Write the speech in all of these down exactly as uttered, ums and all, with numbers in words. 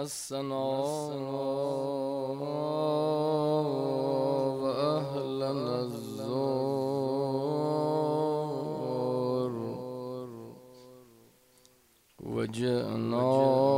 مسنا و اهلنا الزور و جئنا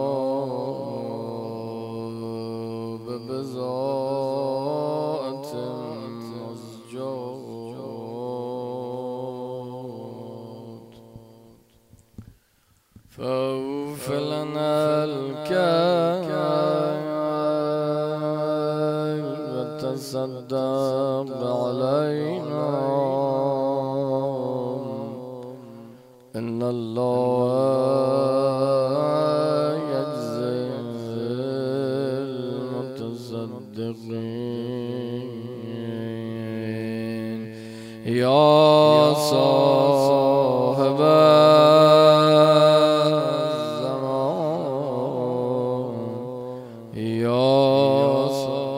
ببضاعة مزجاة فأوف لنا الكيل وتصدق علينا إن الله يجزي المتصدقين يا صاحب الزمان يا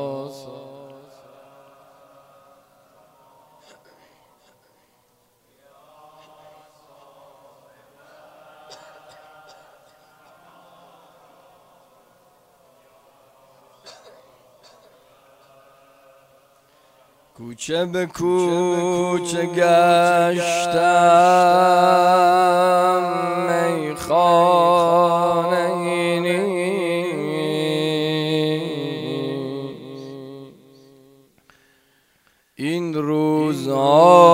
کوچه به کوچه گشتم میخانه این روزها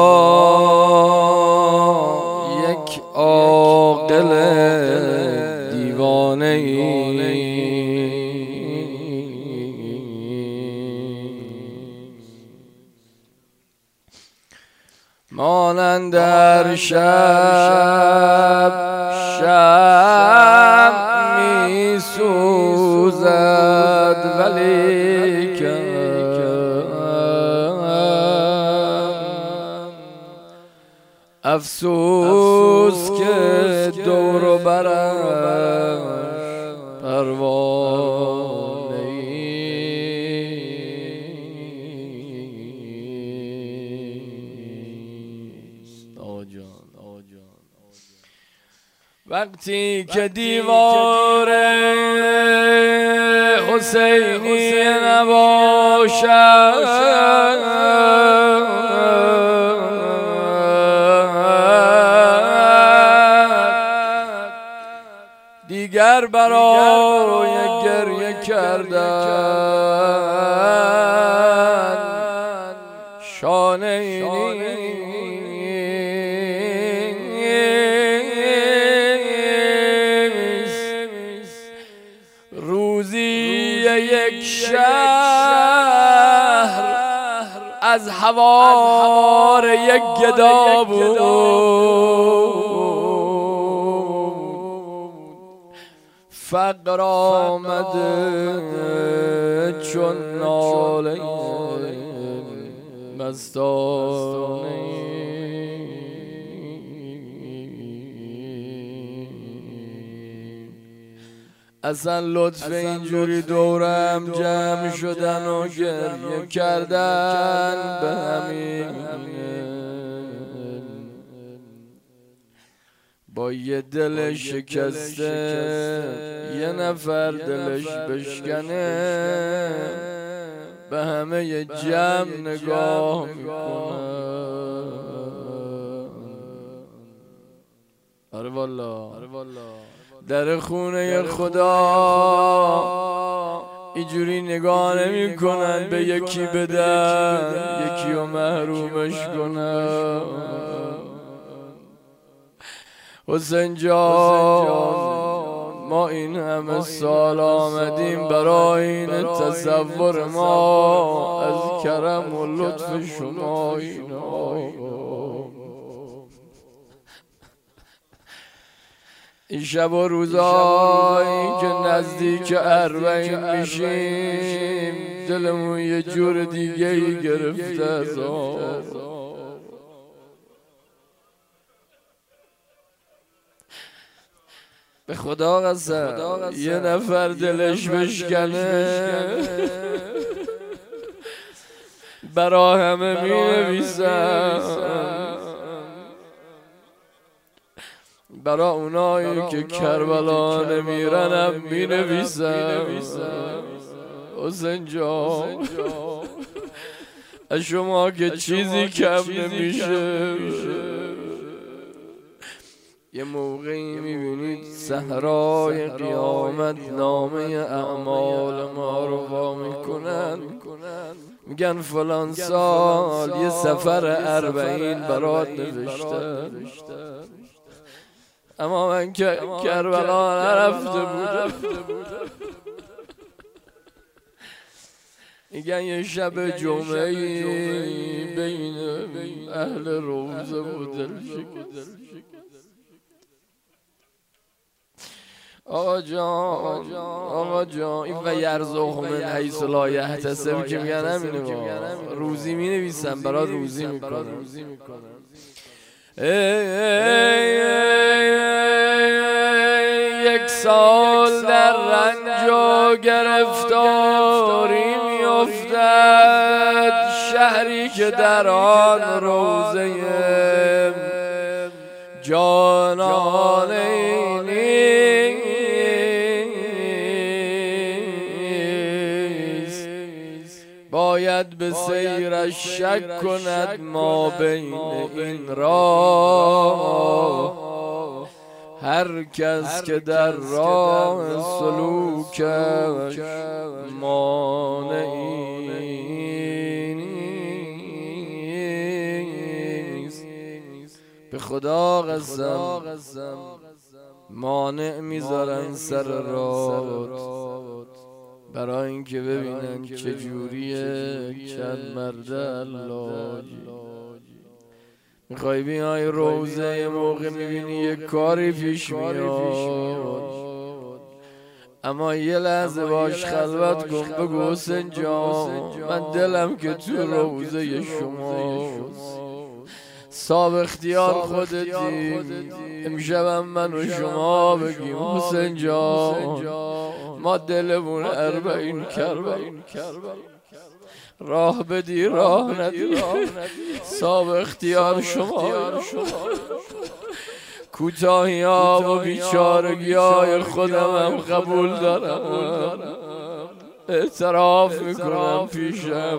یک عاقل دیوانه مانند در شب شب می سوزد ولیکن افسوس که دور و برش پروانه است. آقا جان آقا جان وقتی که دیوار حسینی نباشد دیگر برای گریه کردن شانه نیست. روزی یک شهر از حوار یک گدا بود فقر آمده چون ناله مستانه اصلا لطف اینجوری دورم جمع شدن و گریه کردن به همین با یه دل شکسته یه نفر دلش بشکنه به همه یه جمع نگاه میکنه. آره والا در خونه خدا اینجوری نگاه نمی کنن به یکی بدن یکی رو محرومش کنن. حسین جان ما این همه سال آمدیم برای این تصور ما از کرم و لطف شما اینا این شب و روزایی که نزدیک اربعین میشیم دلمون یه جور دیگه ای گرفته از به خدا قسم یه نفر دلش بشکنه برا همه می نویسم برا اونایی که کربلا نمیرنم می نویسم حسین جان از شما که چیزی کم نمیشه. یه موقعی میبینید صحرای قیامت نامه اعمال ما رو وا میکنن، میگن فلان سال یه سفر اربعین برات نوشتن، اما من که کربلا نرفته بودم. میگن یه شب جمعه‌ای بین اهل روزه و دلشکن. آقا جان آقا جان این و یرزقهم من حیث لا یحتسب که میگن همینه، روزی می نویسم برات روزی میکنم. یک سال در رنج و گرفتاری میافتد شهری که در آن روزه جانانه نیست، باید به سیرش شک کند ما بین این راه. هر کس که در راه سلوکش مانعی نیست، به خدا قسم مانع میذارن سر راه برای اینکه ببینن چجوریه چند مرد اللاجی. میخوای بیای روزه یه موقع میبینی یه کاری پیش میاد، اما یه لحظه باش خلوت کن، بگو حسین جان من دلم که تو روزه شماست، صاحب اختیار خودتی، امشبم من و شما بگیم حسین جان ما دلمون اربعین کربلا، راه بدی راه ندی، صاحب اختیار شما. کوتاهی ها و بیچارگی های خودم هم قبول دارم، اعتراف میکنم پیشم،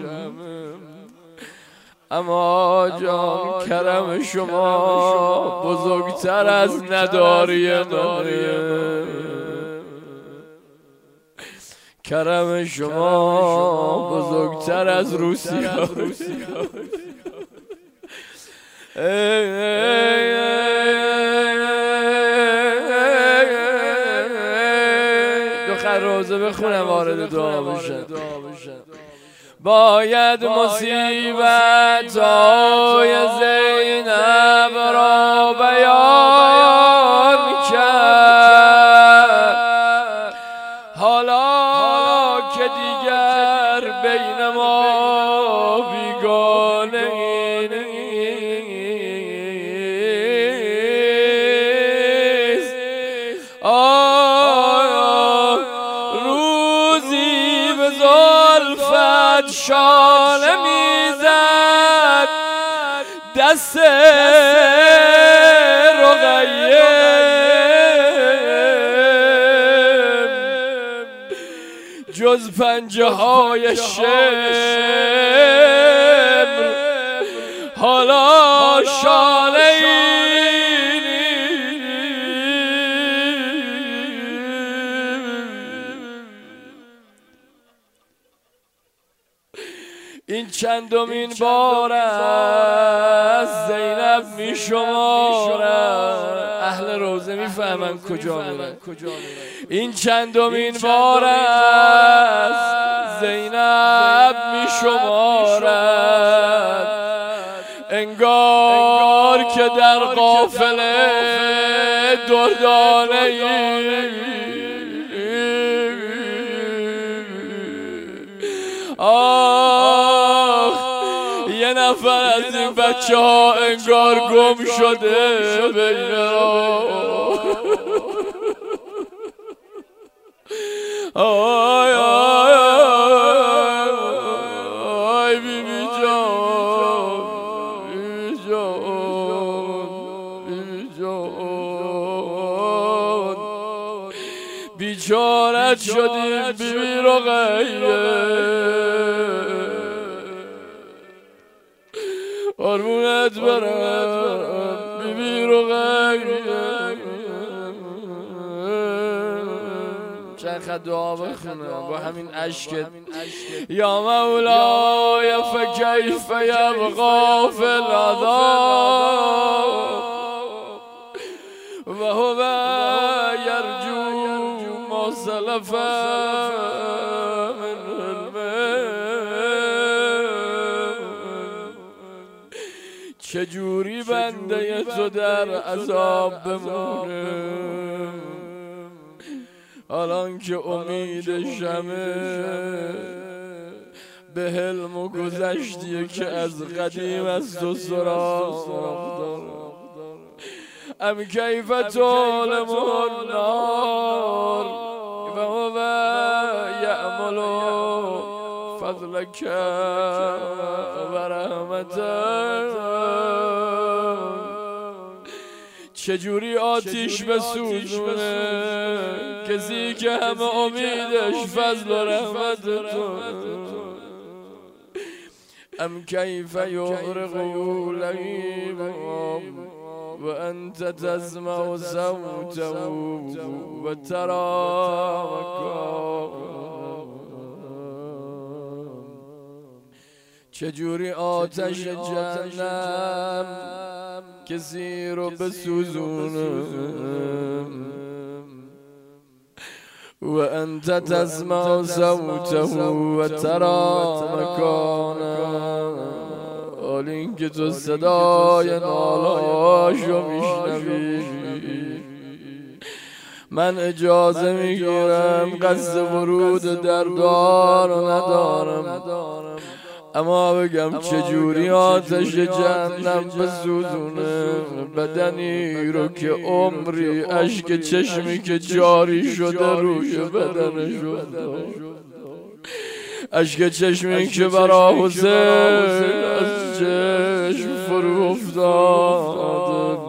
اما جان کرم شما بزرگتر از نداری منه، کرم شما بزرگتر از روسیه. دو روزه بخونم وارد دعا بشن. باید مصیبت های زینب را بیان کرد، حالا که دیگر بین ما بیگانه نیست. آیا روزی به زلفت شانه میزد دست رقیه، جز پنجه های شبر حالا شانه ای این چندمین بار است زینب می شمارد، اهل روزه می فهمن کجا میرن. این چندمین بار است زینب می شمارد، انگار که در قافله دردانه ای. آخ یه نفر از این بچه ها انگار گم شده بین راه. آی آی آی بی بی جان، بی بی جان، بی بی جان. شدیم بیبی رقیه قربونت برم بیبی رقیه چند خط دعا بخونم با همین عشقت یا مولای فکیف یبقا فی العذاب و هو یرجو ما سلف من چجوری بنده تو در عذاب بمونه الان که امیدش همه به حلم و گذشتیه که از قدیم از تو سراغ داره ام کیف تعلم النار و هو یعمل فضلک و رحمتک چجوری آتیش بسوزونه کسی که همه امیدش فضل و رحمت تو ام کیف یغرقو لهیبهم و انت تسمع صوته و ترى چجوری آتش جهنم کسی رو بسوزونه و انت تسمع صوته و ترى مکانه حال این که تو صدای نالاشو میشنوی من اجازه میگیرم قصد ورود در دار و ندارم اما بگم چجوری آتش جهنم بسوزونه بدنی رو که عمری اشک چشمی که جاری شده روی بدنشو اشک چشمی که برا حسین از چشم فرو افتاده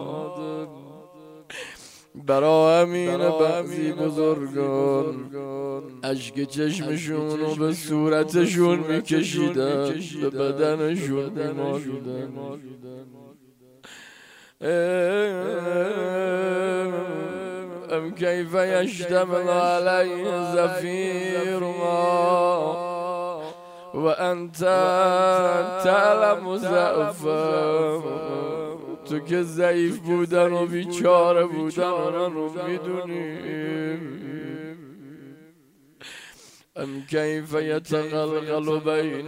برا همین بعضی بزرگان اشک چشمشونو به صورتشون میکشیدن به بدنشون میمالیدن ام کیف یشتمل علیه زفیر ما و انت تعلم ضعفم تو که ضعیف بودن و بیچاره بودن آنان رو میدونیم ام کیف یتقلقل بین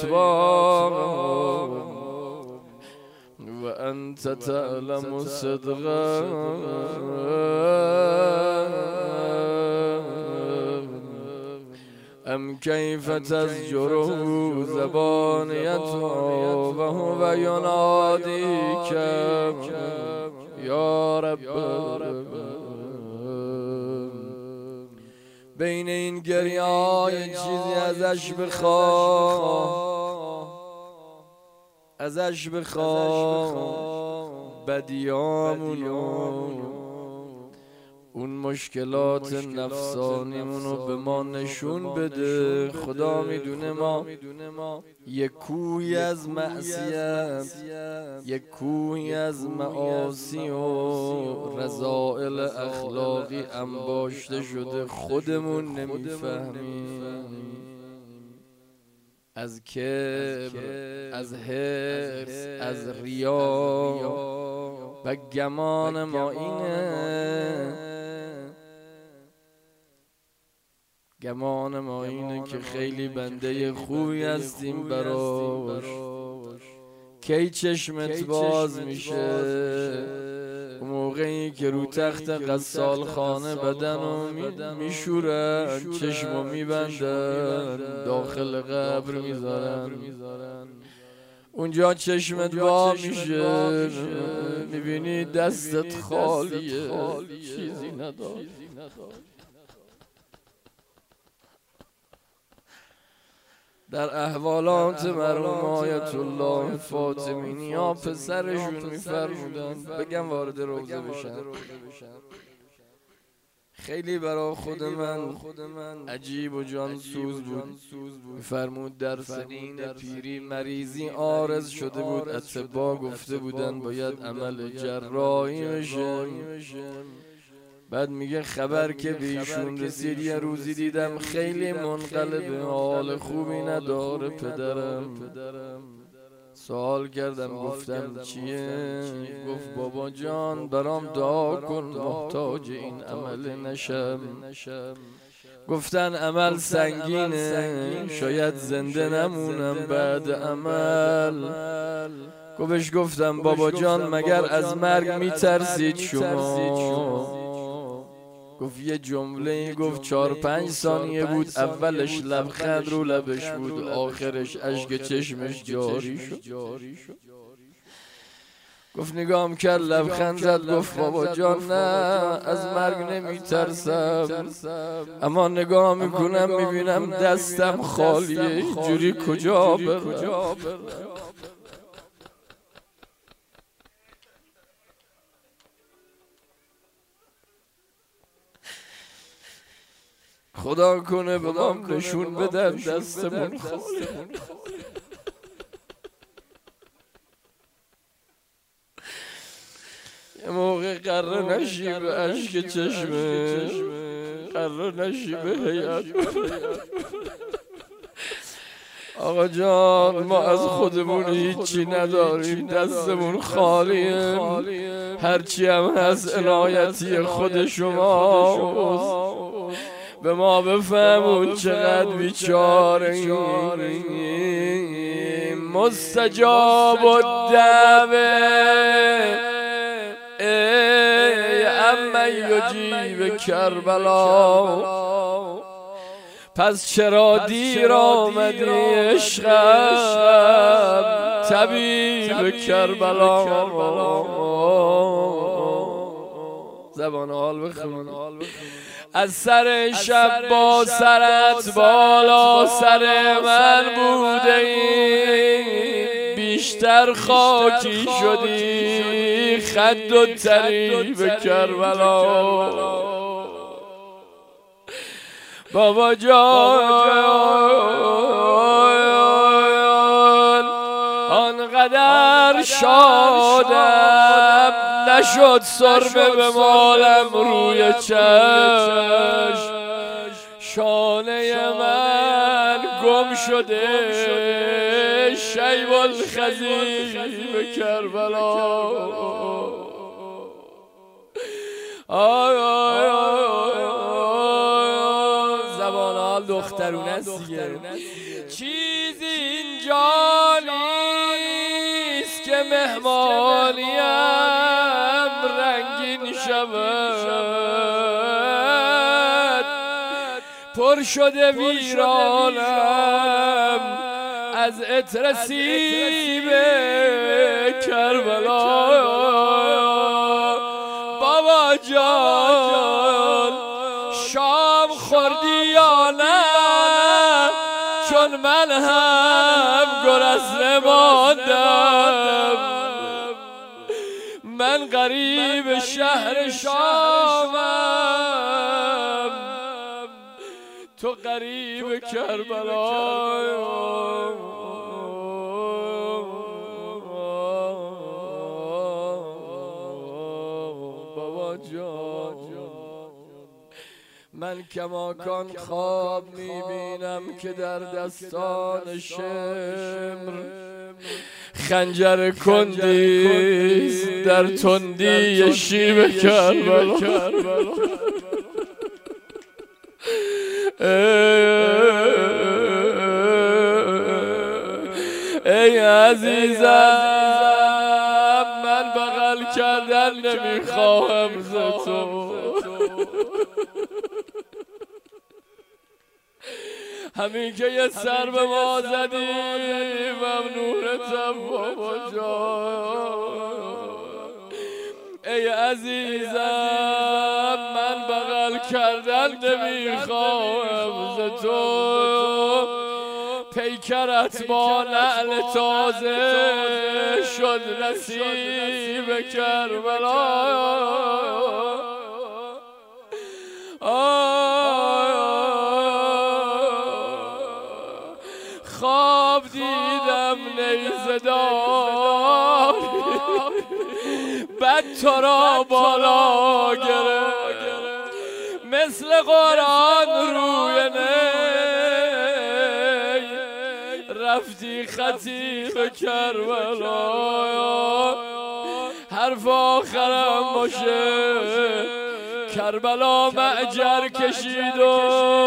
اطباقهم و انت تعلم صدقهم ام کیف تزجره زبانیته و هو ینادیک یا رب بین این گریه‌های چیزی ازش بخواه ازش بخواه بدیامونو اون مشکلات نفسانیمونو به ما نشون بده خدا میدونه ما یک کوهی از معصیت یک کوهی از معاصی و رذائل اخلاقی انباشته شده خودمون نمیفهمیم از کبر از حرص از ریا و گمان ما اینه گمان ما اینه که خیلی بنده خوبی هستیم براش کی چشمت باز میشه اون موقعی که رو تخت غسال خانه بدنو میشورن چشمو میبندن داخل قبر میذارن اونجا چشمت وا میشه میبینی دستت خالیه چیزی ندار در احوالات مرحوم آیت الله فاطمی ها پسرشون میفرمودن بگم وارد روضه بشن خیلی برا خود من عجیب و جان سوز بود. فرمود در سنین پیری مریضی عارض شده بود، اطباء گفته بودن باید عمل جراحی بشه. بعد میگه خبر که به ایشون رسید یه روزی دیدم خیلی منقلب، حال خوبی نداره پدرم. سوال کردم گفتم چیه؟ گفت بابا جان برام دعا کن محتاج این عمل نشم. گفتن عمل سنگینه، شاید زنده نمونم بعد عمل. گفتش گفتم بابا جان مگر از مرگ میترسید شما؟ گفت یه جمله گفت چار پنج ثانیه بود، اولش لبخند رو لبش بود، آخرش اشک چشمش جاری شد. گفت نگام کرد لبخند زد، گفت بابا جان نه از مرگ نمی ترسم، اما نگاه میکنم میبینم دستم خالیه، جوری کجا برم؟ خدا کنه به ما نشون بدن دستمون خالی. یه موقع قرار نشی به عشق چشمه، قرار نشی به حیات. آقا جان ما از خودمون هیچی نداریم، دستمون خالیه، هرچی هم هست عنایتی خود شماست. به ما بفهمون چقدر بیچاره‌ایم، مستجاب الدعوه ای عمن یجیب کربلا. پس چرا دیر آمدی عشقم طبیب کربلا؟ زبان حال بخون. از سر شب با سرت بالا سر من بوده ای، بیشتر خاکی شدی خد و تری به کربلا. بابا جان آنقدر شادم نشد سرمه به مالم روی چشم، شانه من گم شده شیب الخزی به کربلا. آی آی آی زبان حال دخترونه است دیگه. چیزی اینجا نیست که مهمانیم رنگین شود، پر شده ویرانم از عطر سیب کربلا. بابا جان شام خوردی یا نه؟ چون من هم گرسنه ماندم، من غریب شهر شامم، تو غریب کربلا. من کماکان خواب میبینم که در دستان شمر خنجر کندیست در تندی شیب کربلا. ای عزیزم من بغل کردن نمیخواهم ز تو، همین که یه سر به ما زدی ممنونتم بابا جان. ای عزیزم من بغل کردن نمیخواهم ز تو، پیکرت با نعل تازه شد نصیب کربلا. خواب دیدم نیزه دار بعد تو را بالا گرفت مثل قرآن روی نی رفتی خطیب کربلا حرف آخرم باشه کربلا معجر کشید و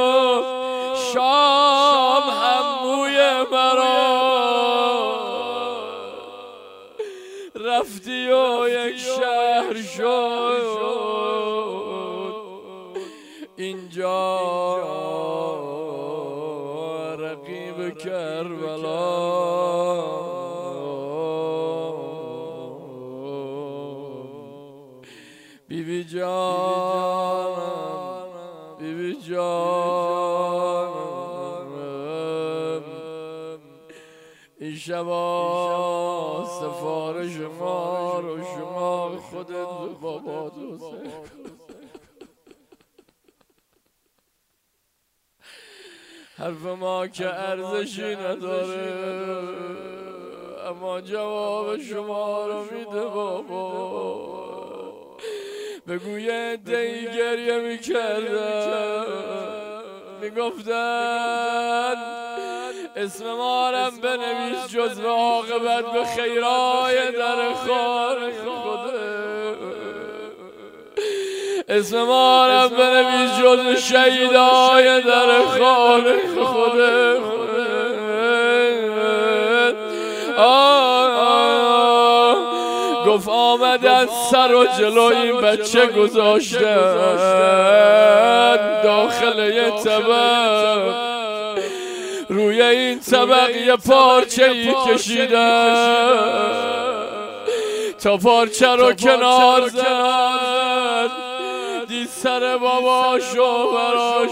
شام هموی مرا رفتی و یک شهر شد اینجا رقیب کربلا بی بی جانم بی بی جانم این شبا سفارش ما رو شما خودت به بابا دوست حرف ما که ارزشی نداره اما جواب شما رو میده بابا بگوی دی گریه میکردن میگفتن اسم مارم بنویس جزو عاقبت به خیرای در خانه خوده اسم مارم بنویس جزو شهیدای در خانه خوده گفت آمدن سر و جلو این بچه گذاشتن داخل یه طبق روی این طبق یه پارچه ای کشیدن تا پارچه رو کنار زد دید سر باباشو براش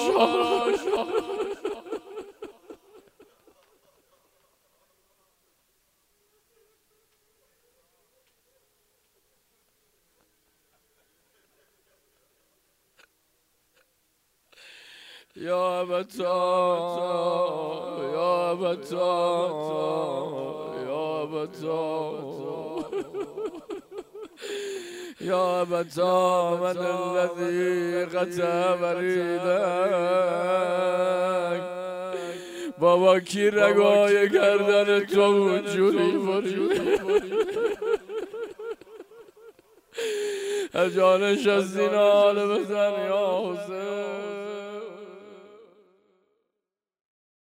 یا ابتا یا ابتا یا ابتا یا ابتا من الذی قطع وریدک بابا کی رگای گردن تو اونجوری برید جانش از این حال بزن یا حسین